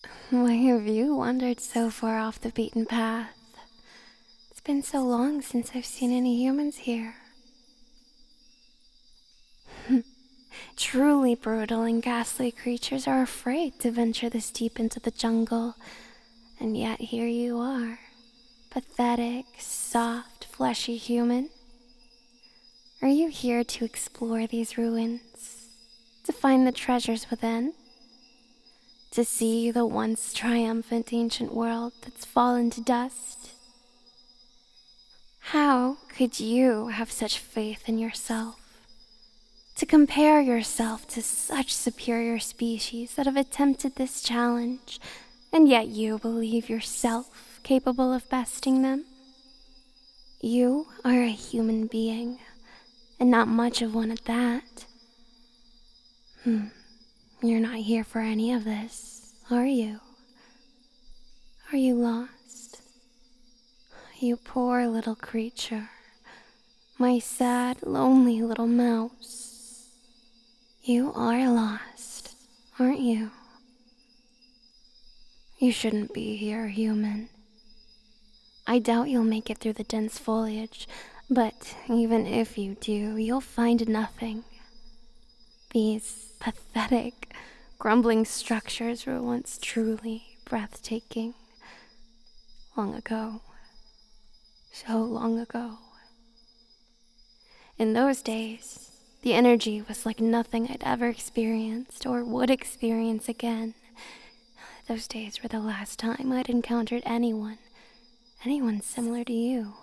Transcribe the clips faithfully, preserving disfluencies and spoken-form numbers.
Why have you wandered so far off the beaten path? It's been so long since I've seen any humans here. Truly brutal and ghastly creatures are afraid to venture this deep into the jungle, and yet here you are, pathetic, soft, fleshy human. Are you here to explore these ruins, to find the treasures within? To see the once triumphant ancient world that's fallen to dust? How could you have such faith in yourself? To compare yourself to such superior species that have attempted this challenge, and yet you believe yourself capable of besting them? You are a human being, and not much of one at that. Hmm. You're not here for any of this, are you? Are you lost? You poor little creature. My sad, lonely little mouse. You are lost, aren't you? You shouldn't be here, human. I doubt you'll make it through the dense foliage, but even if you do, you'll find nothing. These pathetic, grumbling structures were once truly breathtaking. Long ago. So long ago. In those days, the energy was like nothing I'd ever experienced or would experience again. Those days were the last time I'd encountered anyone, anyone similar to you.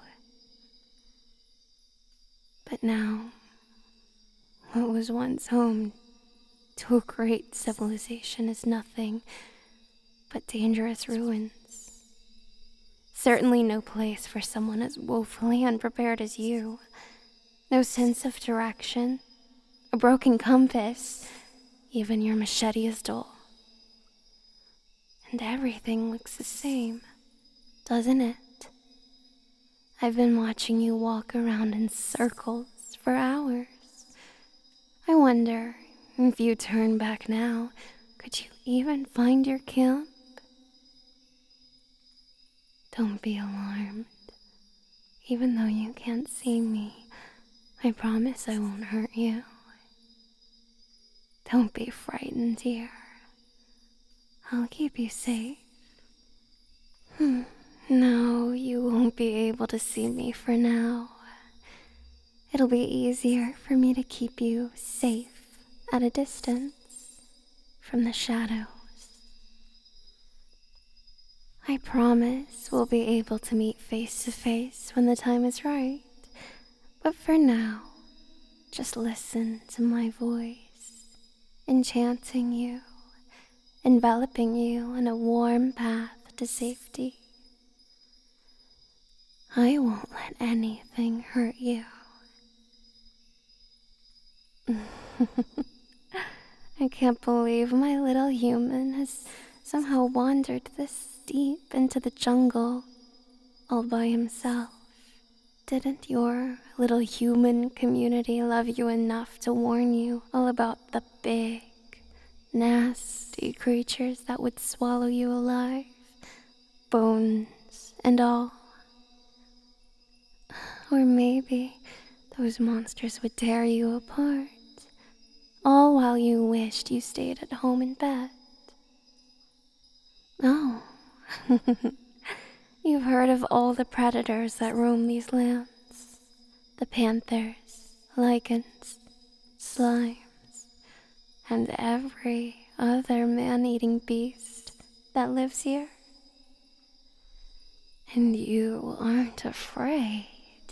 But now, what was once home to a great civilization is nothing but dangerous ruins. Certainly no place for someone as woefully unprepared as you. No sense of direction, a broken compass, even your machete is dull. And everything looks the same, doesn't it? I've been watching you walk around in circles for hours. I wonder, if you turn back now, could you even find your camp? Don't be alarmed. Even though you can't see me, I promise I won't hurt you. Don't be frightened, dear. I'll keep you safe. Hmm. No, you won't be able to see me for now. It'll be easier for me to keep you safe at a distance from the shadows. I promise we'll be able to meet face to face when the time is right. But for now, just listen to my voice, enchanting you, enveloping you in a warm path to safety. I won't let anything hurt you. I can't believe my little human has somehow wandered this deep into the jungle all by himself. Didn't your little human community love you enough to warn you all about the big, nasty creatures that would swallow you alive, bones and all? Or maybe those monsters would tear you apart, all while you wished you stayed at home in bed. Oh, you've heard of all the predators that roam these lands. The panthers, lichens, slimes, and every other man-eating beast that lives here. And you aren't afraid.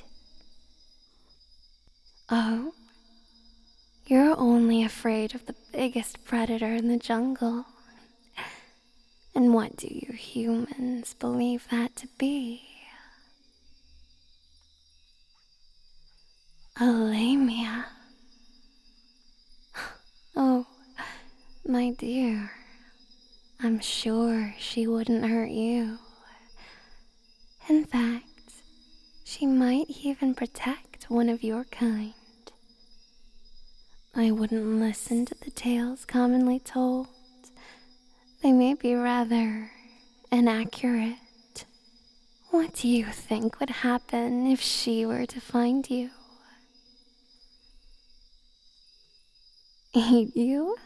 Oh, you're only afraid of the biggest predator in the jungle. And what do you humans believe that to be? A lamia. Oh, my dear, I'm sure she wouldn't hurt you. In fact, she might even protect one of your kind. I wouldn't listen to the tales commonly told they may be rather inaccurate. What do you think would happen if she were to find you? Eat you?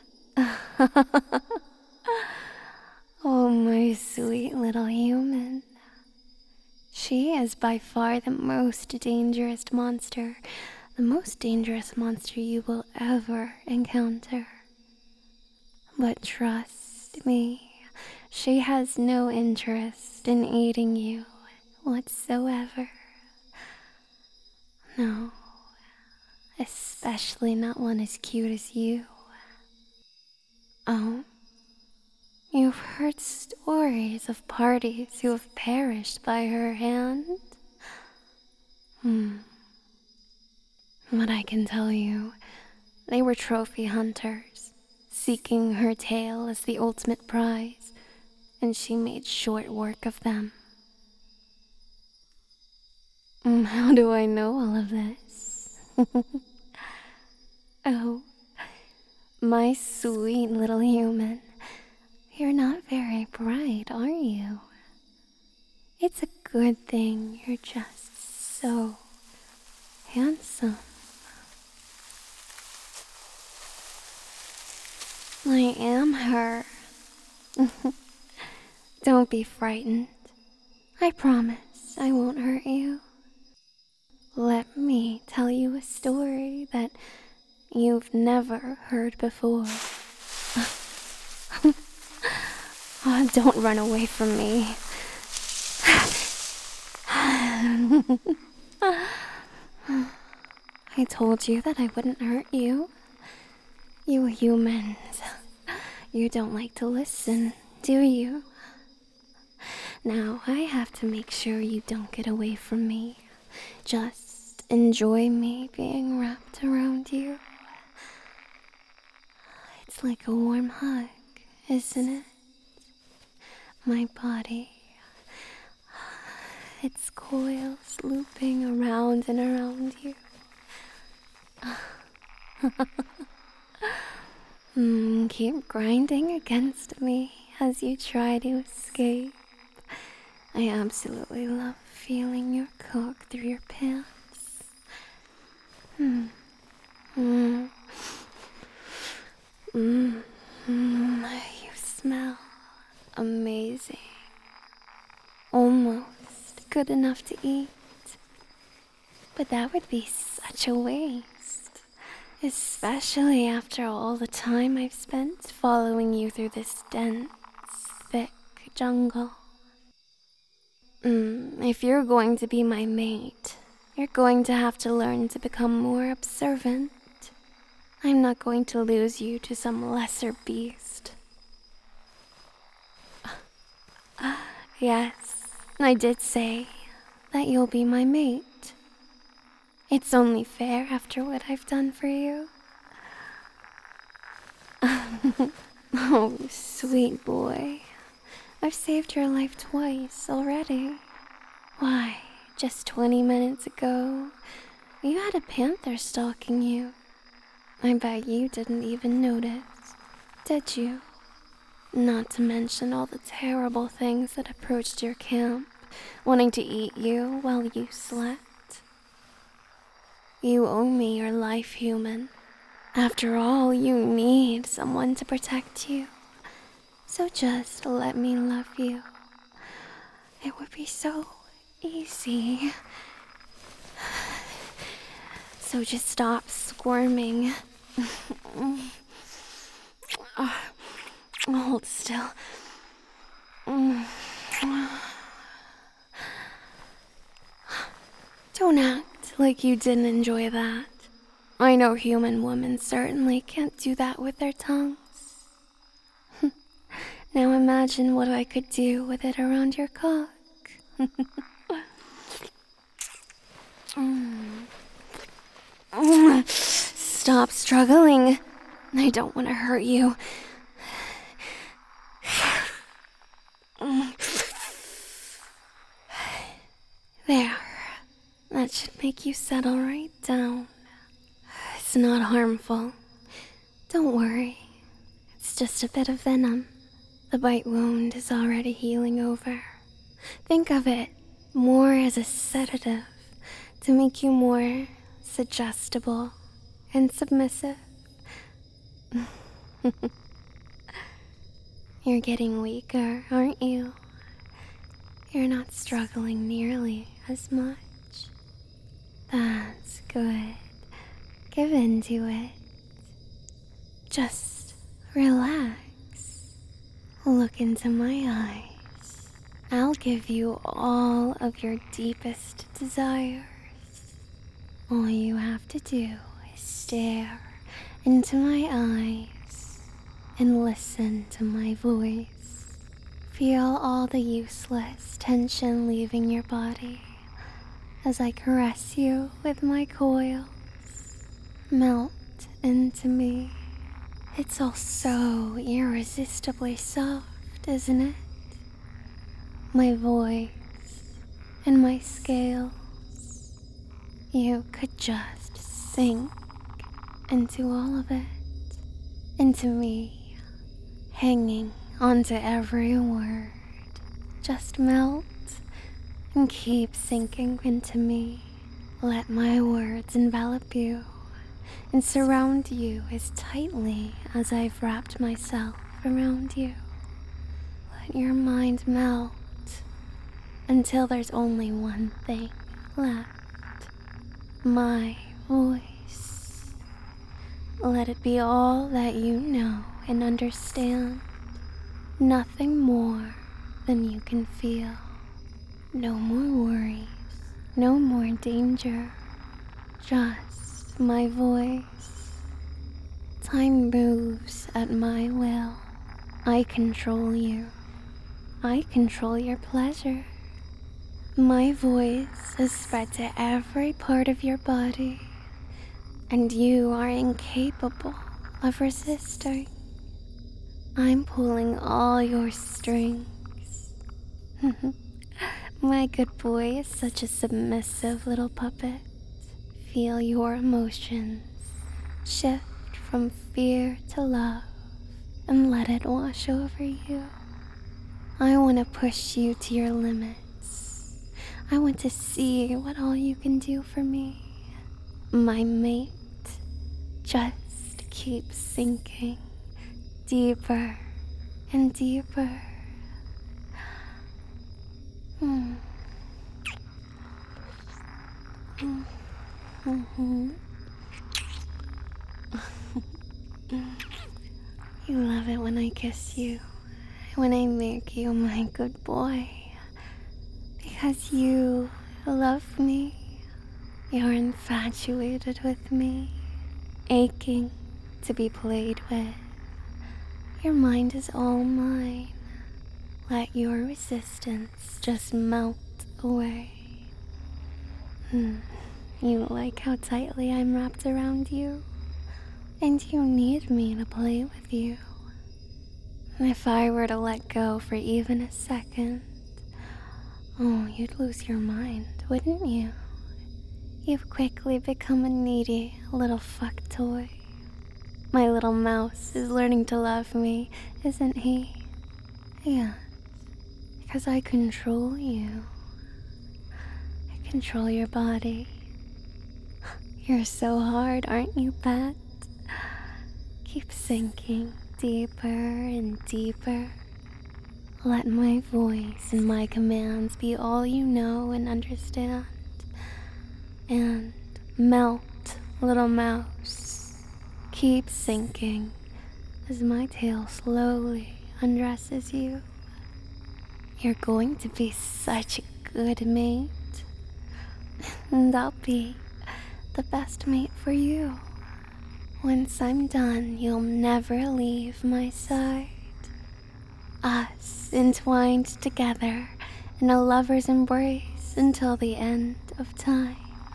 Oh, my sweet little human. She is by far the most dangerous monster, the most dangerous monster you will ever encounter. But trust me, she has no interest in eating you whatsoever. No, especially not one as cute as you. Oh, you've heard stories of parties who have perished by her hand? Hmm. But I can tell you, they were trophy hunters, seeking her tail as the ultimate prize, and she made short work of them. Mm, How do I know all of this? Oh, my sweet little human, you're not very bright, are you? It's a good thing you're just so handsome. I am her. Don't be frightened. I promise I won't hurt you. Let me tell you a story that you've never heard before. Oh, don't run away from me. I told you that I wouldn't hurt you. You humans, you don't like to listen, do you? Now I have to make sure you don't get away from me. Just enjoy me being wrapped around you. It's like a warm hug, isn't it? My body, its coils looping around and around you. mm, keep grinding against me as you try to escape. I absolutely love feeling your cock through your pants. Hmm. Mm. Mm. Mm. You smell amazing. Almost good enough to eat. But that would be such a waste. Especially after all the time I've spent following you through this dense, thick jungle. Mm, if you're going to be my mate, you're going to have to learn to become more observant. I'm not going to lose you to some lesser beast. Yes, I did say that you'll be my mate. It's only fair after what I've done for you. Oh, sweet boy. I've saved your life twice already. Why, just twenty minutes ago, you had a panther stalking you. I bet you didn't even notice, did you? Not to mention all the terrible things that approached your camp, wanting to eat you while you slept. You owe me your life, human. After all, you need someone to protect you. So just let me love you. It would be so easy. So just stop squirming. uh, hold still. Don't act like you didn't enjoy that. I know human women certainly can't do that with their tongues. Now imagine what I could do with it around your cock. mm. Stop struggling. I don't want to hurt you. There. That should make you settle right down. It's not harmful. Don't worry. It's just a bit of venom. The bite wound is already healing over. Think of it more as a sedative to make you more suggestible and submissive. You're getting weaker, aren't you? You're not struggling nearly as much. That's good. Give in to it. Just relax. Look into my eyes. I'll give you all of your deepest desires. All you have to do is stare into my eyes and listen to my voice. Feel all the useless tension leaving your body as I caress you with my coils. Melt into me. It's all so irresistibly soft, isn't it? My voice and my scales. You could just sink into all of it. Into me, hanging onto every word. Just melt and keep sinking into me. Let my words envelop you and surround you as tightly as I've wrapped myself around you. Let your mind melt until there's only one thing left. My voice. Let it be all that you know and understand. Nothing more than you can feel. No more worries, no more danger. Just my voice. Time moves at my will. I control you. I control your pleasure. My voice is spread to every part of your body, and you are incapable of resisting. I'm pulling all your strings. My good boy is such a submissive little puppet. Feel your emotions shift from fear to love and let it wash over you. I want to push you to your limits. I want to see what all you can do for me. My mate, just keep sinking deeper and deeper. Mm. Mm-hmm. You love it when I kiss you, when I make you my good boy. Because you love me. You're infatuated with me, aching to be played with. Your mind is all mine. Let your resistance just melt away. Hmm. You like how tightly I'm wrapped around you, and you need me to play with you. If I were to let go for even a second, oh, you'd lose your mind, wouldn't you? You've quickly become a needy little fuck toy. My little mouse is learning to love me, isn't he? Yes, because I control you. I control your body. You're so hard, aren't you, pet? Keep sinking deeper and deeper. Let my voice and my commands be all you know and understand. And melt, little mouse. Keep sinking as my tail slowly undresses you. You're going to be such a good mate. And I'll be the best mate for you. Once I'm done, you'll never leave my side. Us entwined together in a lover's embrace until the end of time.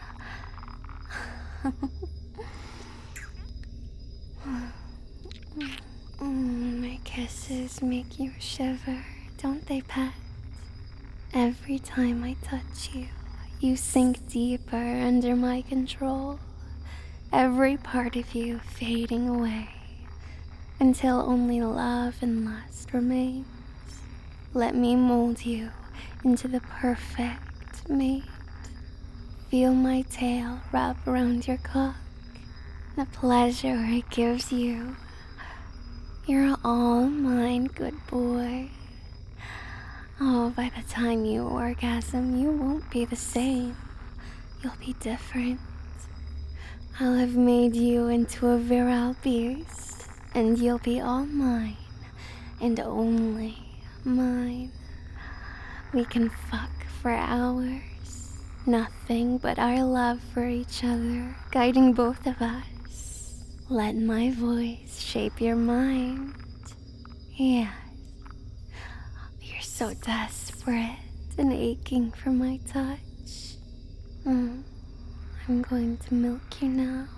Mm, my kisses make you shiver, don't they, pet? Every time I touch you, you sink deeper under my control. Every part of you fading away until only love and lust remains. Let me mold you into the perfect mate. Feel my tail wrap around your cock, the pleasure it gives you. You're all mine, good boy. Oh, by the time you orgasm, you won't be the same. You'll be different. I'll have made you into a virile beast, and you'll be all mine, and only mine. We can fuck for hours, nothing but our love for each other, guiding both of us. Let my voice shape your mind. Yes, you're so desperate and aching for my touch. Mm, I'm going to milk you now.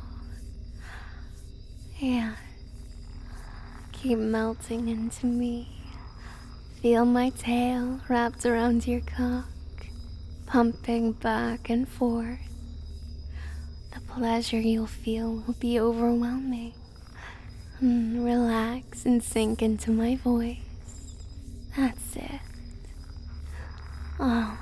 Yeah, keep melting into me. Feel my tail wrapped around your cock, pumping back and forth. The pleasure you'll feel will be overwhelming. Mm, relax and sink into my voice. That's it. Oh,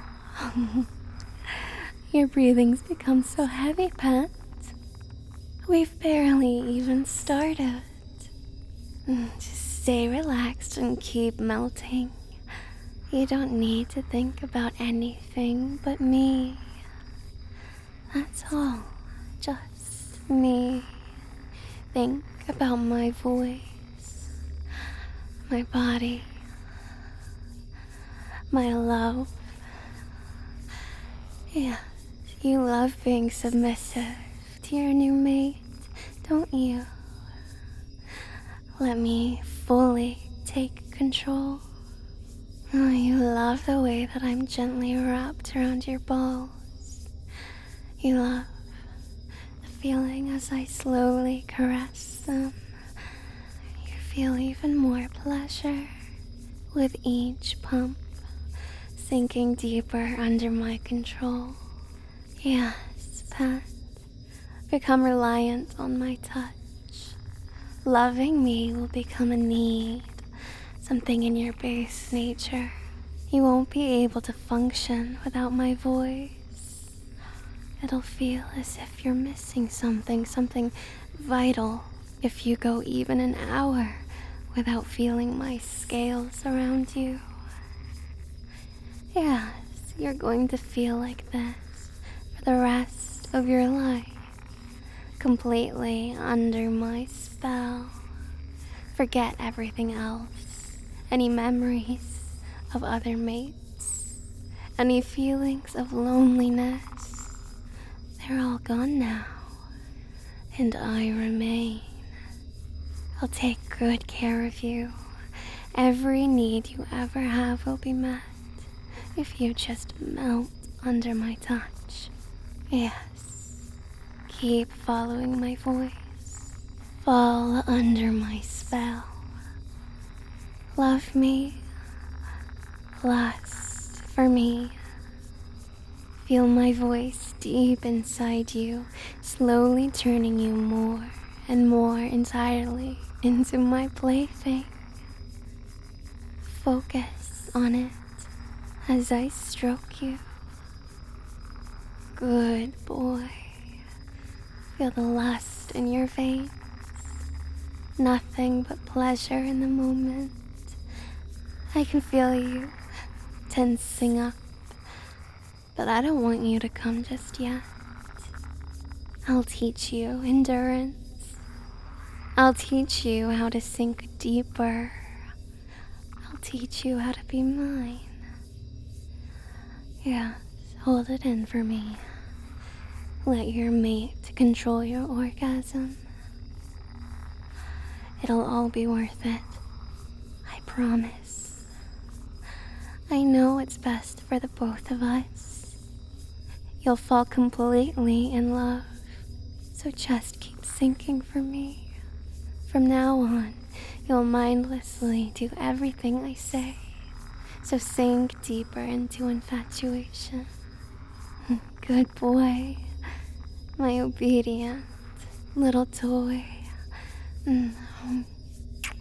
your breathing's become so heavy, pet. We've barely even started. Mm, just stay relaxed and keep melting. You don't need to think about anything but me. That's all. Just me. Think about my voice, my body, my love. Yes, you love being submissive to your new mate, don't you? Let me fully take control. Oh, you love the way that I'm gently wrapped around your balls. You love the feeling as I slowly caress them. You feel even more pleasure with each pump, sinking deeper under my control. Yes, pet, become reliant on my touch. Loving me will become a need, something in your base nature. You won't be able to function without my voice. It'll feel as if you're missing something, something vital, if you go even an hour without feeling my scales around you. Yes, you're going to feel like this for the rest of your life, completely under my spell. Forget everything else, any memories of other mates, any feelings of loneliness. They're all gone now, and I remain. I'll take good care of you. Every need you ever have will be met if you just melt under my touch. Yes, keep following my voice. Fall under my spell. Love me. Lust for me. Feel my voice deep inside you, slowly turning you more and more entirely into my plaything. Focus on it as I stroke you. Good boy. Feel the lust in your veins. Nothing but pleasure in the moment. I can feel you tensing up, but I don't want you to come just yet. I'll teach you endurance. I'll teach you how to sink deeper. I'll teach you how to be mine. Yes, hold it in for me. Let your mate control your orgasm. It'll all be worth it. I promise. I know it's best for the both of us. You'll fall completely in love, so just keep sinking for me. From now on, you'll mindlessly do everything I say, so sink deeper into infatuation. Good boy, my obedient little toy. Mm.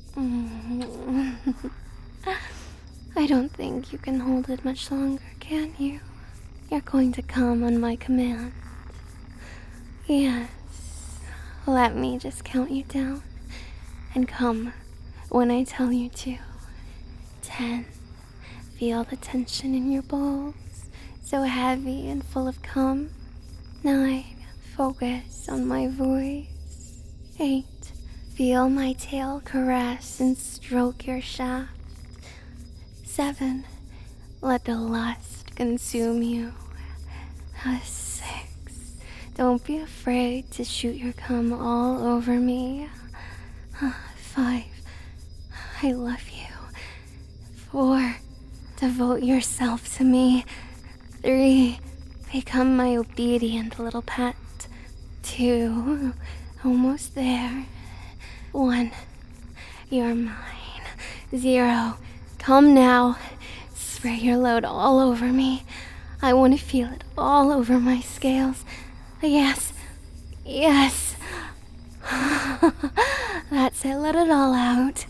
I don't think you can hold it much longer, can you? You're going to come on my command. Yes. Let me just count you down and come when I tell you to. Ten. Feel the tension in your balls, so heavy and full of cum. Nine. Focus on my voice. Eight. Feel my tail caress and stroke your shaft. Seven. Let the lust consume you. Six. Don't be afraid to shoot your cum all over me. Five. I love you. Four. Devote yourself to me. Three. Become my obedient little pet. Two. Almost there. One. You're mine. Zero. Come now. Spray your load all over me. I want to feel it all over my scales. Yes. Yes. That's it. Let it all out.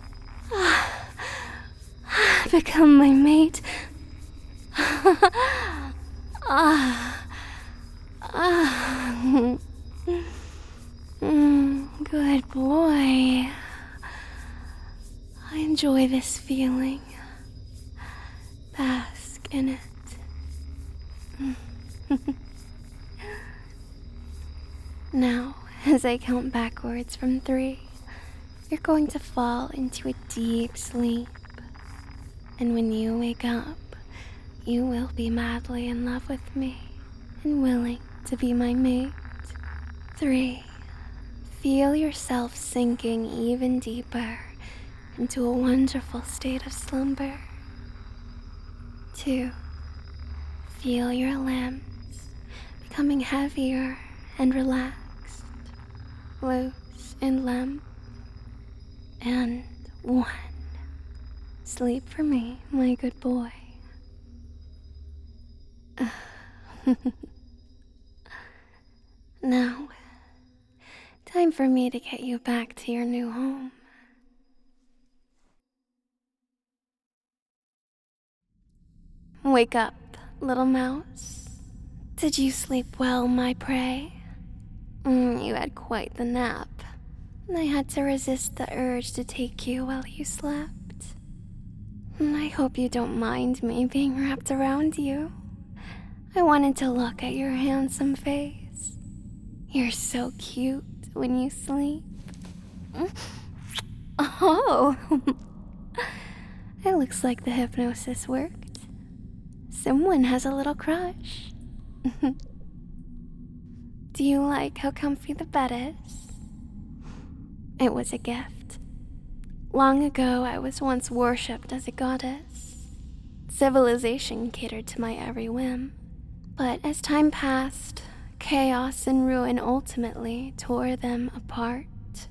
Become my mate. Ah. Ah. Mm, good boy. I enjoy this feeling. Bask in it. Now, as I count backwards from three, you're going to fall into a deep sleep. And when you wake up, you will be madly in love with me and willing to be my mate. Three. Feel yourself sinking even deeper into a wonderful state of slumber. Two. Feel your limbs becoming heavier and relaxed, loose and limp. And one. Sleep for me, my good boy. Now, time for me to get you back to your new home. Wake up, little mouse. Did you sleep well, my prey? Mm, you had quite the nap. I had to resist the urge to take you while you slept. I hope you don't mind me being wrapped around you. I wanted to look at your handsome face. You're so cute when you sleep. Oh, it looks like the hypnosis worked. Someone has a little crush. Do you like how comfy the bed is? It was a gift. Long ago, I was once worshipped as a goddess. Civilization catered to my every whim. But as time passed, chaos and ruin ultimately tore them apart.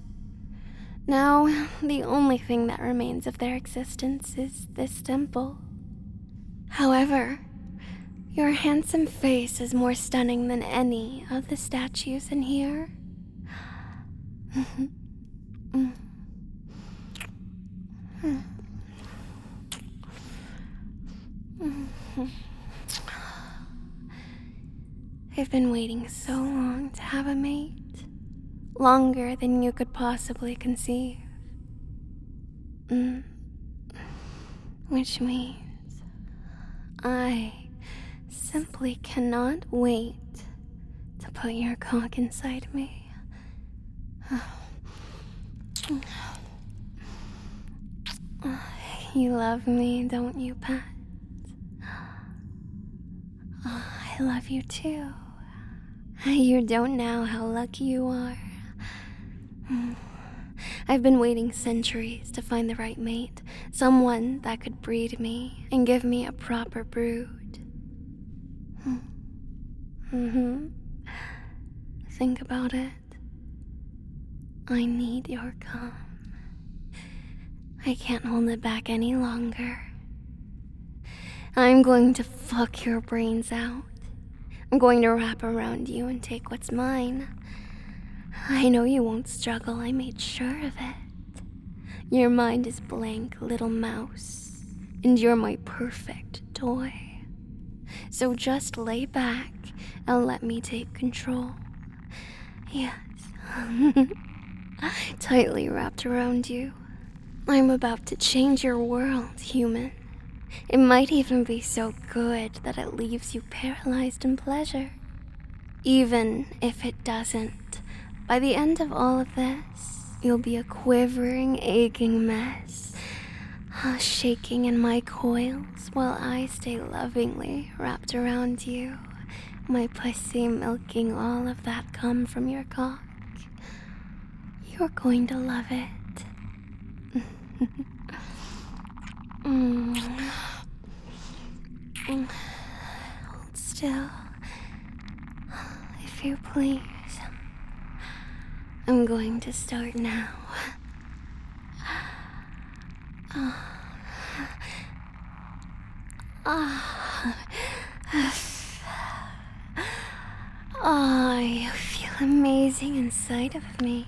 Now, the only thing that remains of their existence is this temple. However, your handsome face is more stunning than any of the statues in here. I've been waiting so long to have a mate. Longer than you could possibly conceive. Mm. Which means I simply cannot wait to put your cock inside me. You love me, don't you, pet? I love you too. You don't know how lucky you are. I've been waiting centuries to find the right mate, someone that could breed me and give me a proper brood. Mm-hmm. Think about it. I need your cum. I can't hold it back any longer. I'm going to fuck your brains out. I'm going to wrap around you and take what's mine. I know you won't struggle, I made sure of it. Your mind is blank, little mouse, and you're my perfect toy. So just lay back and let me take control. Yes, tightly wrapped around you. I'm about to change your world, human. It might even be so good that it leaves you paralyzed in pleasure. Even if it doesn't, by the end of all of this, you'll be a quivering, aching mess, shaking in my coils while I stay lovingly wrapped around you, my pussy milking all of that cum from your cock. You're going to love it. mm. Hold still, if you please. I'm going to start now. Ah. Ah. Oh, you feel amazing inside of me.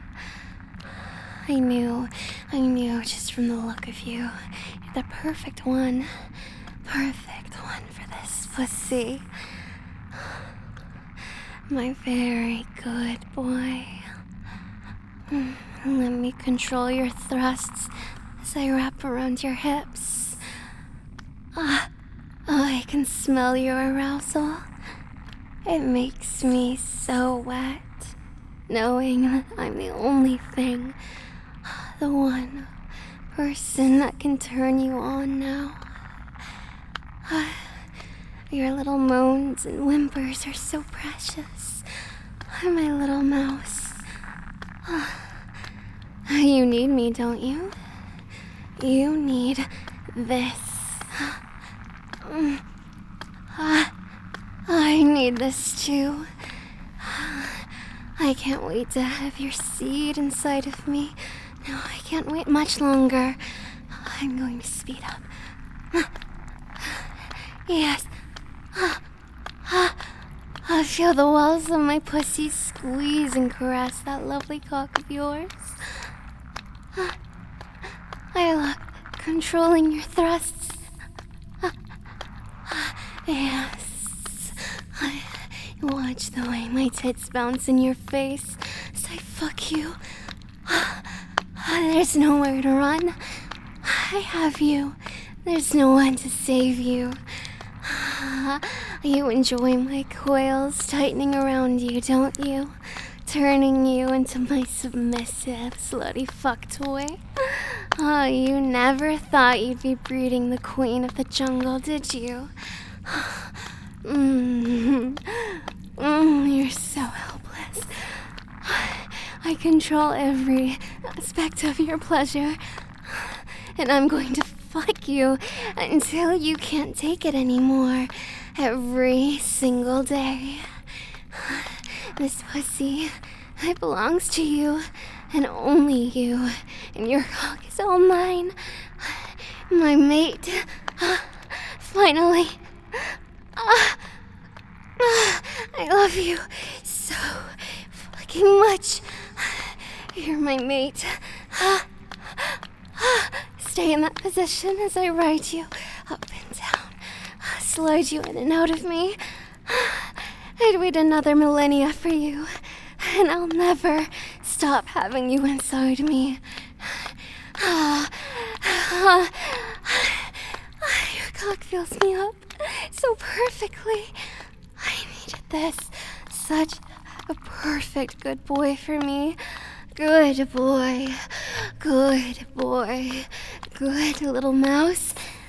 I knew, I knew just from the look of you. You're the perfect one. Perfect one for this pussy. My very good boy. Let me control your thrusts as I wrap around your hips. Ah, oh, I can smell your arousal. It makes me so wet, knowing that I'm the only thing, the one person that can turn you on now. Your little moans and whimpers are so precious. My little mouse. You need me, don't you? You need this. I need this too. I can't wait to have your seed inside of me. No, I can't wait much longer. I'm going to speed up. Yes. I feel the walls of my pussy squeeze and caress that lovely cock of yours. I love controlling your thrusts. Yes. I watch the way my tits bounce in your face as I fuck you. There's nowhere to run. I have you. There's no one to save you. You enjoy my coils tightening around you, don't you? Turning you into my submissive, slutty fuck toy. Oh, you never thought you'd be breeding the queen of the jungle, did you? Mm. Mm, you're so helpless. I control every aspect of your pleasure, and I'm going to fuck you until you can't take it anymore. Every single day. This pussy, it belongs to you, and only you, and your cock is all mine. My mate. Finally. I love you so fucking much. You're my mate. Stay in that position as I ride you up and down. Slide you in and out of me. I'd wait another millennia for you, and I'll never stop having you inside me. Your cock fills me up so perfectly. I needed this. Such a perfect good boy for me. Good boy. Good boy. Good little mouse.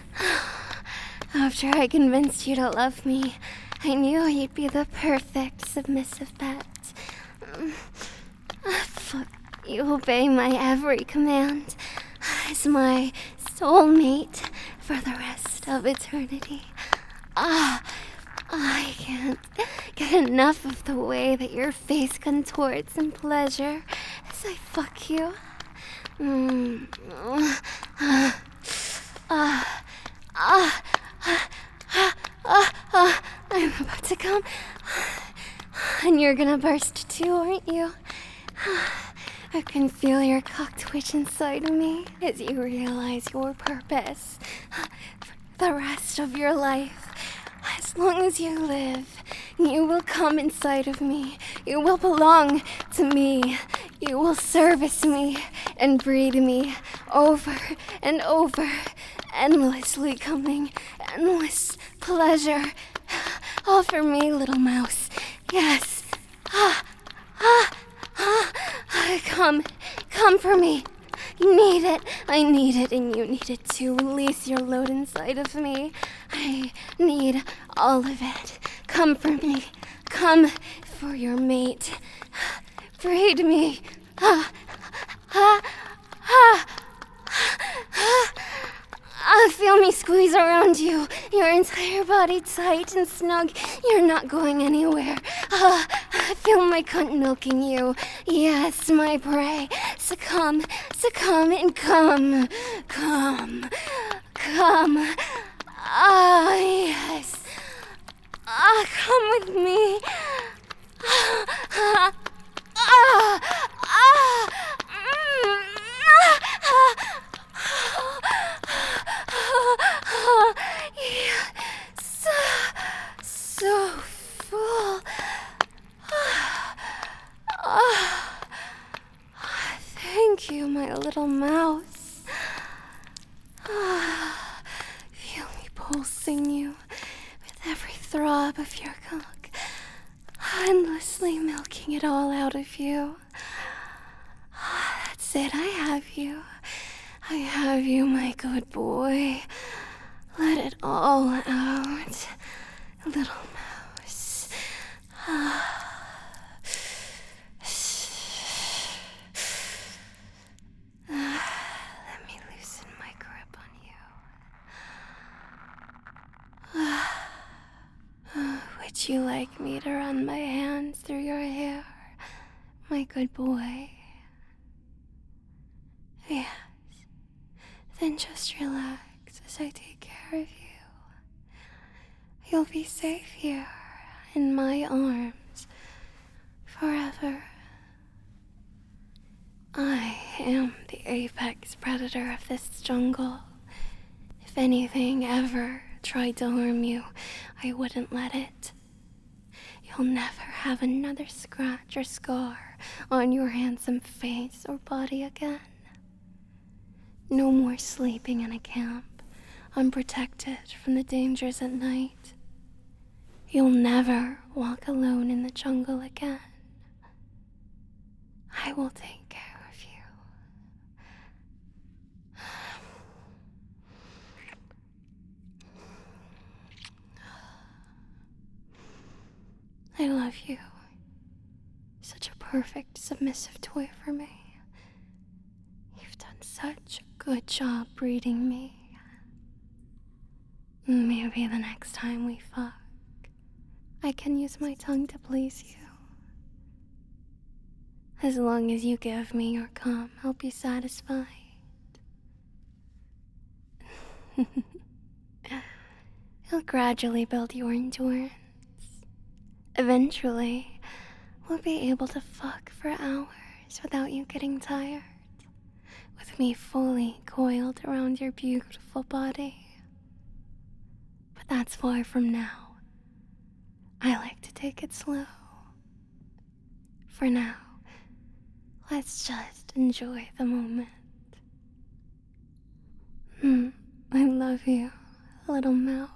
After I convinced you to love me, I knew you'd be the perfect submissive pet. Fuck, you obey my every command as my soulmate for the rest of eternity. Ah, I can't get enough of the way that your face contorts in pleasure as I fuck you. Mm. Ah, ah, ah. Uh, uh, I'm about to come, and you're gonna burst too, aren't you? I can feel your cock twitch inside of me as you realize your purpose for the rest of your life. As long as you live, you will come inside of me. You will belong to me. You will service me and breed me over and over, endlessly coming, endless pleasure. Offer me, little mouse. Yes. Ah, ah, ah. Come, come for me. You need it. I need it, and you need it too. Release your load inside of me. I need all of it. Come for me. Come for your mate. Breed me. Ah, ah, ah, ah. Ah, feel me squeeze around you. Your entire body tight and snug. You're not going anywhere. Ah, feel my cunt milking you. Yes, my prey. Succumb, succumb, and come. Come. Come. Ah, yes. Ah, come with me. Ah, ah, ah, ah, mm, ah, ah. Yeah, so, so full. Oh, thank you, my little mouse. Feel me pulsing you with every throb of your cock, endlessly milking it all out of you. That's it, I have you. I have you, my good boy. Let it all out, little mouse. Let me loosen my grip on you. Would you like me to run my hands through your hair, my good boy? Yes. Then just relax as I take care of you. You'll be safe here in my arms forever. I am the apex predator of this jungle. If anything ever tried to harm you, I wouldn't let it. You'll never have another scratch or scar on your handsome face or body again. No more sleeping in a camp, unprotected from the dangers at night. You'll never walk alone in the jungle again. I will take care of you. I love you. Such a perfect, submissive toy for me. You've done such a good job breeding me. Maybe the next time we fuck, I can use my tongue to please you. As long as you give me your cum, I'll be satisfied. You'll gradually build your endurance. Eventually, we'll be able to fuck for hours without you getting tired, with me fully coiled around your beautiful body. But that's far from now. I like to take it slow. For now, let's just enjoy the moment. Hmm, I love you, little mouse.